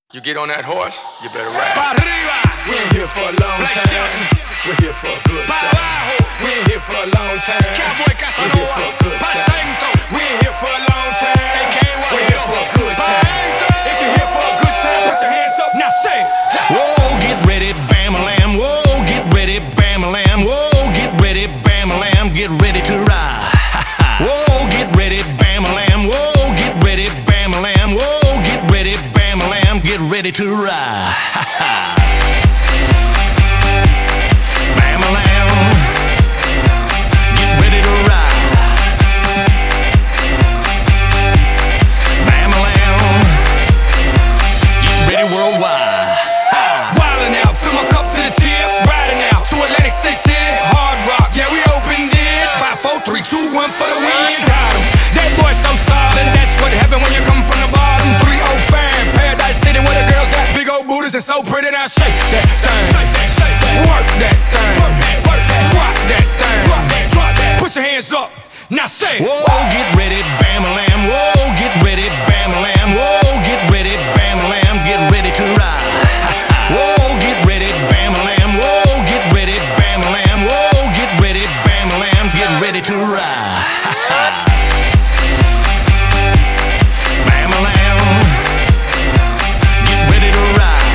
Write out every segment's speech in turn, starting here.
You get on that horse, you better ride. Pa' arriba. We ain't here for a long time. We're here for a good Pa' time. abajo. We ain't here for a long time. Cowboy We're here for Casanova. a good Pa' time. centro. We ain't here for a long time. AKA We're here for a good Pa' time. adentro. If you're here for a good time, put your hands up. Now say, Whoa, get ready, bam-a-lam. Whoa, get ready, bam-a-lam. Whoa, get ready, bam-a-lam. Get ready to ride. Whoa, get ready, bam-a-lam. Whoa, get ready, bam-a-lam. Whoa, get ready, bam-a-lam. Get ready to ride. Bam-a-lam. Get ready to ride. Bam-a-lam. Get ready worldwide. wildin' out, fill my cup to the tip, riding out to Atlantic City, Hard Rock, yeah we opened it. 5, 4, 3, 2, 1 for the win. Got 'em. That boy so solid, that's what happen when you come from the bottom. 305, Paradise City, where the girls got big old booties and so pretty. Now shake that thing, work that thing, drop that thing, drop that. Put your hands up, now say. Whoa, get ready, bam-a-lam. Whoa, get ready, bam-a-lam. Whoa, get ready, bam-a-lam. Get ready to ride. Whoa, get ready, bam-a-lam. Whoa, get ready, bam-a-lam. Whoa, get ready, bam-a-lam. Get ready to ride. Bam-a-lam. Get ready to ride.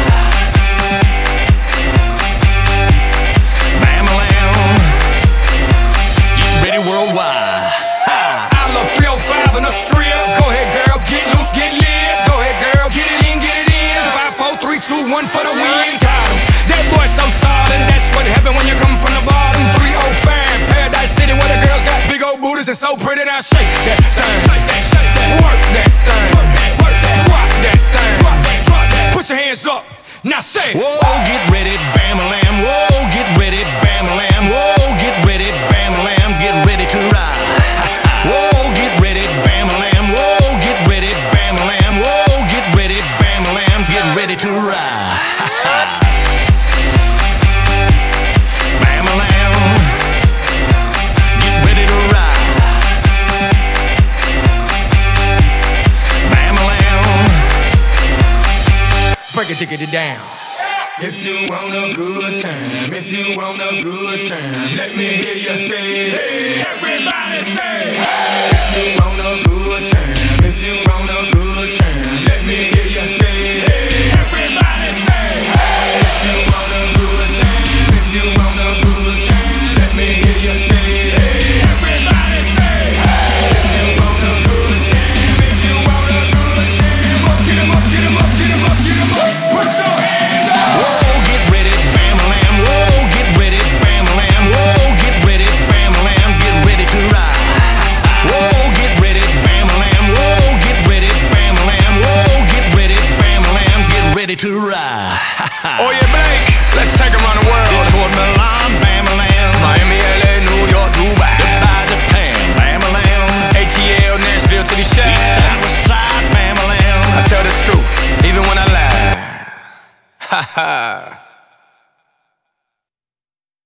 Bam-a-lam. Get ready worldwide. I love 305 and the strip. Go ahead, girl, get loose, get lit. Go ahead, girl, get it in, get it in. 5, 4, 3, 2, 1 for the win. Got 'em. That boy so solid, that's what happen when you come from the bottom. 305, Paradise City, where the girls got big old booties and so pretty. Now shake that thing, work that thing, drop that thing, drop that. Put your hands up, now say. Whoa, get ready, bam-a-lam. Whoa, get ready, bam-a-lam. Whoa, get ready, bam-a-lam. Get ready to ride. Whoa, get ready, bam-a-lam. Whoa, get ready, bam-a-lam. Whoa, get ready, bam-a-lam. Get ready to ride. Bam-a-lam. Get ready to ride. Bam-a-lam. Break it, diggity down. If you want a good time, if you want a good time, let me hear you say, hey, everybody say, hey. If you want a good time, if you want a good time, let me hear you say, hey, everybody say, hey. If you want a good time, if you want a good time, let me hear you say, hey, everybody say, hey. If you want a good time, if you want a good time, get 'em up, get 'em up, get 'em up, get 'em up, put your hands up. Whoa, get ready, bam-a-lam. Whoa, get ready, bam-a-lam. Whoa, get ready, bam-a-lam. Get ready to ride. Whoa, get ready, bam-a-lam. Whoa, get ready, bam-a-lam. Whoa, get ready, bam-a-lam. Get ready to ride. Oye, Blake, let's take 'em around the world. Detroit,